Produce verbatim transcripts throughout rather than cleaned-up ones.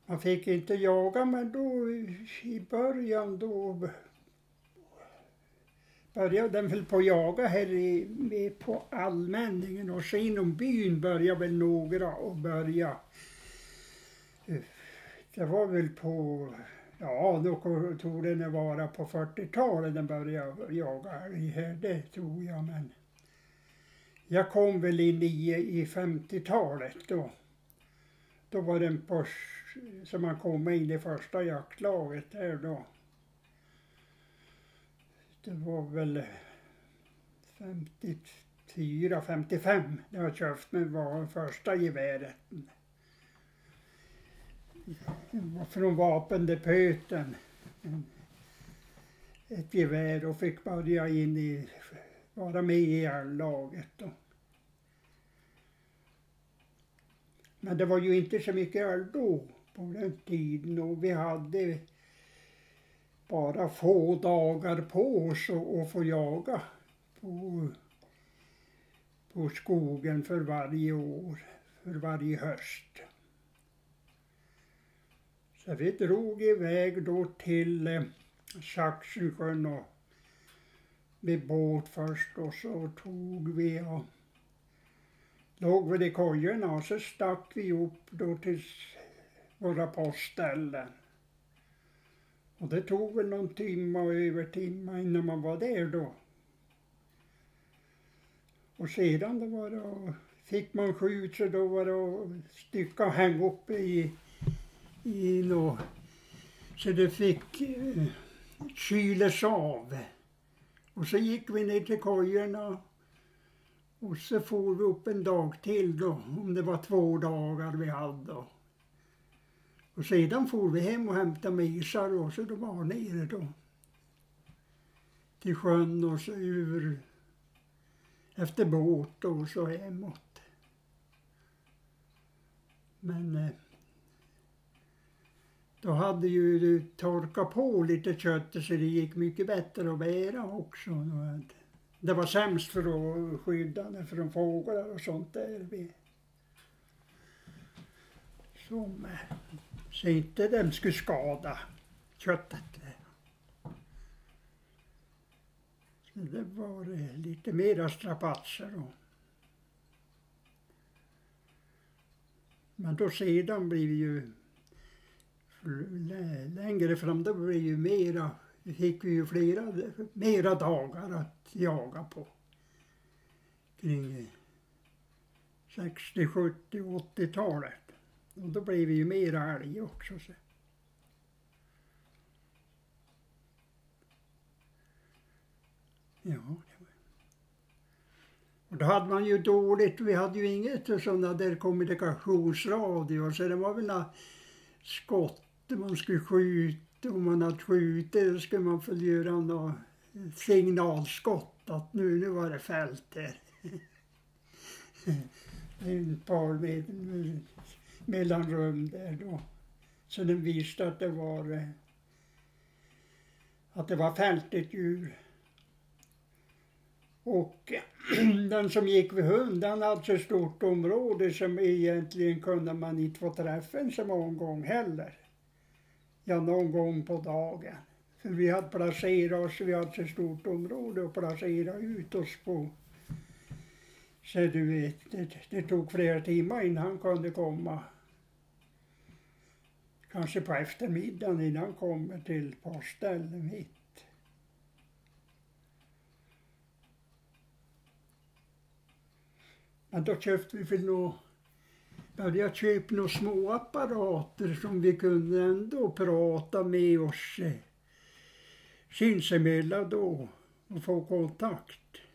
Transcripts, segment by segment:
Man fick inte jaga, men då i början då började den väl på jaga här i, med på allmänningen, och sen inom byn började väl några och börja. Det var väl på, ja då tog det vara på fyrtiotalet den började jaga älg här, det tror jag, men jag kom väl in i, i femtiotalet då. Då var den på, som man kom in i första jaktlaget där då. Det var väl femtiofyra, femtiofem när jag köpte mig var första geväret. Det var från vapendepöten. Ett gevär, och fick börja in i, vara med i älglaget då. Men det var ju inte så mycket älg då på den tiden, och vi hade bara få dagar på oss att få jaga på, på skogen för varje år, för varje höst. Så vi drog iväg då till eh, Saxensjön och med båt först, och så tog vi och låg vi i kojorna, och så stack vi upp då till våra postställen. Och det tog väl någon timme och över timme innan man var där då. Och sedan då var det, och fick man skjut så då var det att stycka och hänga upp i, i nå, så det fick eh, kyles av. Och så gick vi ner till kojorna, och så får vi upp en dag till då, om det var två dagar vi hade då. Och sedan får vi hem och hämta mesar, och så då var nere då. Till sjön och så ur, efter båt och så hemåt. Men eh, då hade ju du torkat på lite kött, så det gick mycket bättre att bära också. Det var sämst för att skydda det från fåglar och sånt där. Som, så inte den skulle skada köttet. Så det var lite mera strapatser då. Men då sedan blir vi ju längre fram, då blir ju mera, fick vi ju flera, mera dagar att jaga på. Kring sextio, sjuttio, åttiotalet. Och då blev vi ju mera älg också. Så. Ja, det var. Och då hade man ju dåligt, vi hade ju inget sådana där kommunikationsradio, så det var väl några skott man skulle skjuta, om man hade skjutit så skulle man få göra några signalskott att nu, nu var det fält här. En par med, mellanrum där då. Så den visste att det var att det var fältigt djur. Och den som gick vid hund, den hade så stort område som egentligen kunde man inte få träffa en så många gånger heller. Ja, någon gång på dagen. För vi hade placerat oss, vi hade så stort område att placera ut oss på. Så du vet, det, det tog flera timmar innan han kunde komma. Kanske på eftermiddagen innan han kommer till poststället mitt. Men då köpte vi för nå, började köpa några små apparater som vi kunde ändå prata med oss eh, sinsemellan då och få kontakt.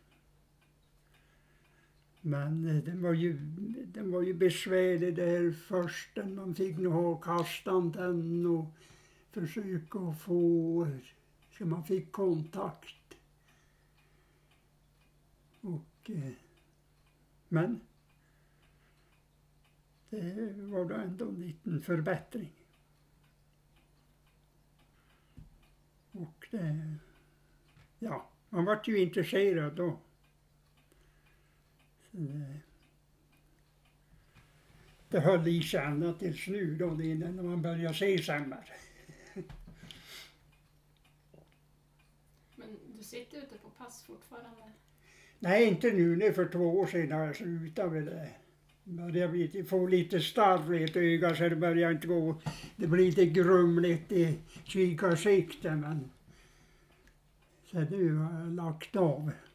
Men eh, den var ju, den var ju besvärlig där först, man fick nog ha kastantenn och försöka få, så man fick kontakt. Och eh, men det var då ändå en liten förbättring. Och det, ja, man var ju intresserad då. Så det, det höll i sig ända tills nu då, det är när man börjar se sämre. Men du sitter ute på pass fortfarande? Nej, inte nu. Nu för två år sedan har jag slutat med det. Börjar bli, få lite starr i ett öga så det börjar inte gå. Det blir lite grumligt i kikarsikten, men så nu har jag lagt av.